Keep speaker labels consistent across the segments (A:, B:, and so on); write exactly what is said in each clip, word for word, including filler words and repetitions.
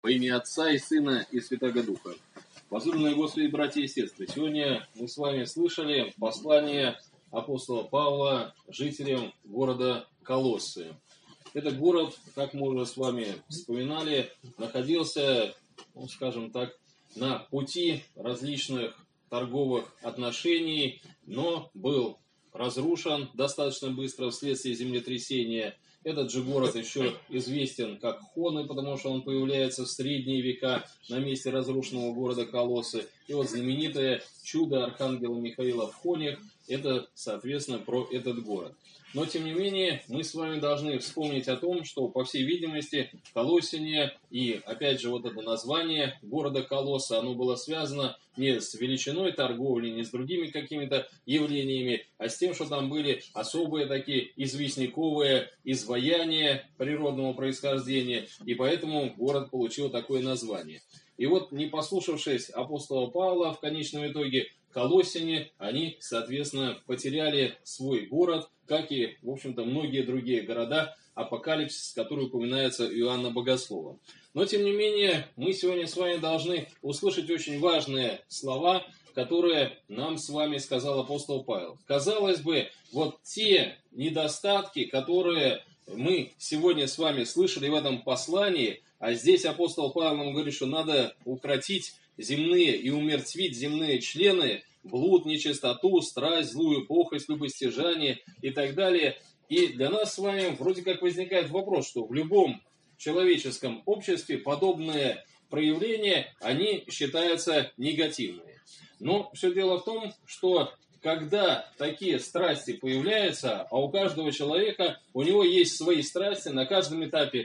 A: Во имя Отца и Сына и Святаго Духа. Возлюбленные Господи, братья и сестры, сегодня мы с вами слышали послание апостола Павла жителям города Колоссы. Этот город, как мы уже с вами вспоминали, находился, ну, скажем так, на пути различных торговых отношений, но был разрушен достаточно быстро вследствие землетрясения. Этот же город еще известен как Хоны, потому что он появляется в средние века на месте разрушенного города Колоссы. И вот знаменитое чудо архангела Михаила в Хонях, это, соответственно, про этот город. Но, тем не менее, мы с вами должны вспомнить о том, что, по всей видимости, Колоссяне и, опять же, вот это название города Колосса, оно было связано не с величиной торговли, не с другими какими-то явлениями, а с тем, что там были особые такие известняковые изваяния природного происхождения, и поэтому город получил такое название. И вот, не послушавшись апостола Павла, в конечном итоге, колоссяне, они, соответственно, потеряли свой город, как и, в общем-то, многие другие города, апокалипсис, который упоминается Иоанном Богословом. Но, тем не менее, мы сегодня с вами должны услышать очень важные слова, которые нам с вами сказал апостол Павел. Казалось бы, вот те недостатки, которые мы сегодня с вами слышали в этом послании, а здесь апостол Павел нам говорит, что надо укротить земные и умертвить земные члены, блуд, нечистоту, страсть, злую похоть, любостяжание и так далее. И для нас с вами вроде как возникает вопрос, что в любом человеческом обществе подобные проявления, они считаются негативными. Но все дело в том, что когда такие страсти появляются, а у каждого человека, у него есть свои страсти, на каждом этапе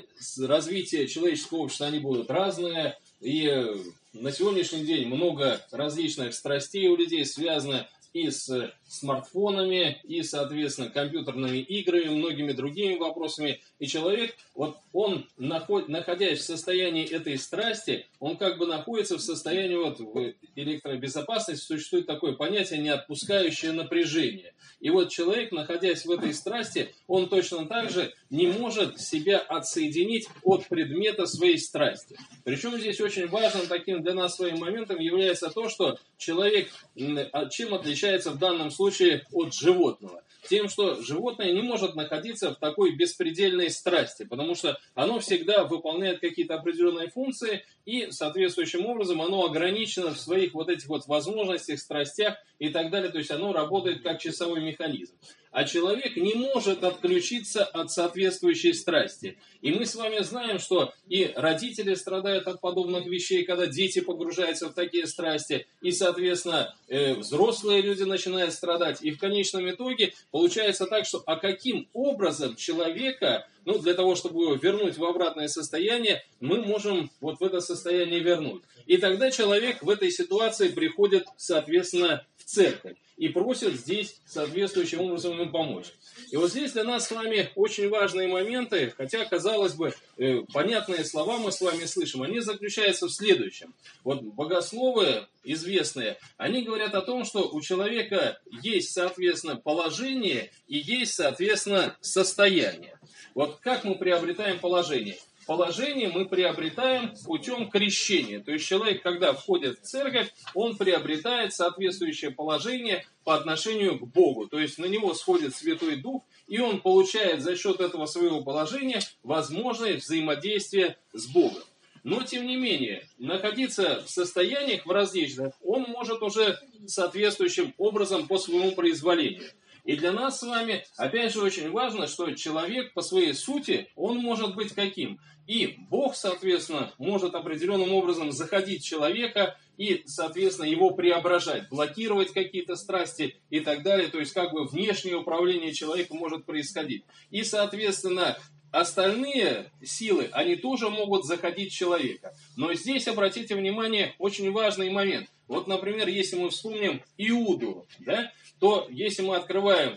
A: развития человеческого общества они будут разные, и на сегодняшний день много различных страстей у людей связано и с смартфонами, и, соответственно, компьютерными играми, многими другими вопросами. И человек, вот он, находясь в состоянии этой страсти, он как бы находится в состоянии, вот в электробезопасности существует такое понятие неотпускающее напряжение. И вот человек, находясь в этой страсти, он точно так же не может себя отсоединить от предмета своей страсти. Причем здесь очень важным таким для нас своим моментом является то, что человек чем отличается в данном случае от животного? Тем, что животное не может находиться в такой беспредельной страсти, потому что оно всегда выполняет какие-то определенные функции, и соответствующим образом оно ограничено в своих вот этих вот возможностях, страстях и так далее, то есть оно работает как часовой механизм. А человек не может отключиться от соответствующей страсти. И мы с вами знаем, что и родители страдают от подобных вещей, когда дети погружаются в такие страсти, и, соответственно, э, взрослые люди начинают страдать. И в конечном итоге получается так, что а каким образом человека, ну, для того, чтобы его вернуть в обратное состояние, мы можем вот в это состояние вернуть. И тогда человек в этой ситуации приходит, соответственно, в церковь и просит здесь соответствующим образом ему помочь. И вот здесь для нас с вами очень важные моменты, хотя, казалось бы, э, понятные слова мы с вами слышим, они заключаются в следующем. Вот богословы известные, они говорят о том, что у человека есть, соответственно, положение и есть, соответственно, состояние. Вот как мы приобретаем положение? Положение мы приобретаем путем крещения. То есть человек, когда входит в церковь, он приобретает соответствующее положение по отношению к Богу. То есть на него сходит Святой Дух, и он получает за счет этого своего положения возможность взаимодействия с Богом. Но, тем не менее, находиться в состояниях в различных, он может уже соответствующим образом по своему произволению. И для нас с вами, опять же, очень важно, что человек по своей сути, он может быть каким? И Бог, соответственно, может определенным образом заходить в человека и, соответственно, его преображать, блокировать какие-то страсти и так далее. То есть, как бы внешнее управление человека может происходить. И, соответственно, остальные силы, они тоже могут заходить в человека. Но здесь, обратите внимание, очень важный момент. Вот, например, если мы вспомним Иуду, да, то если мы открываем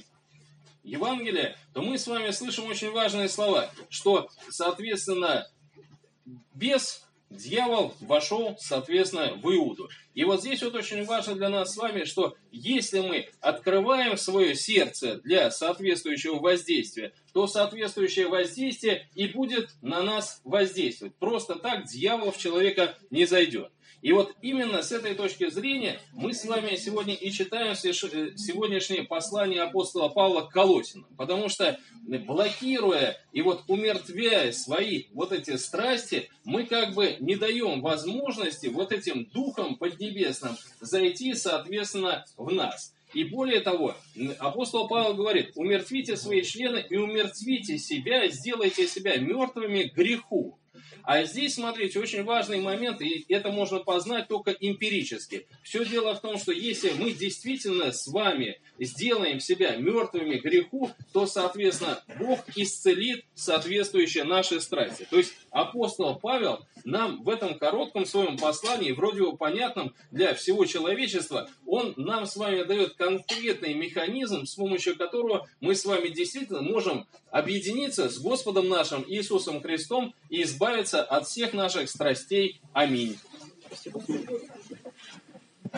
A: Евангелие, то мы с вами слышим очень важные слова, что, соответственно, бес, дьявол вошел, соответственно, в Иуду. И вот здесь вот очень важно для нас с вами, что если мы открываем свое сердце для соответствующего воздействия, то соответствующее воздействие и будет на нас воздействовать. Просто так дьявол в человека не зайдет. И вот именно с этой точки зрения мы с вами сегодня и читаем сегодняшнее послание апостола Павла к Колоссянам. Потому что, блокируя и вот умертвяя свои вот эти страсти, мы как бы не даем возможности вот этим духам поднебесным зайти, соответственно, в нас. И более того, апостол Павел говорит: умертвите свои члены и умертвите себя, сделайте себя мертвыми к греху. А здесь, смотрите, очень важный момент, и это можно познать только эмпирически. Все дело в том, что если мы действительно с вами сделаем себя мертвыми к греху, то, соответственно, Бог исцелит соответствующие наши страсти. То есть апостол Павел нам в этом коротком своем послании, вроде бы понятном для всего человечества, он нам с вами дает конкретный механизм, с помощью которого мы с вами действительно можем объединиться с Господом нашим Иисусом Христом и избавиться от всех наших страстей. Аминь.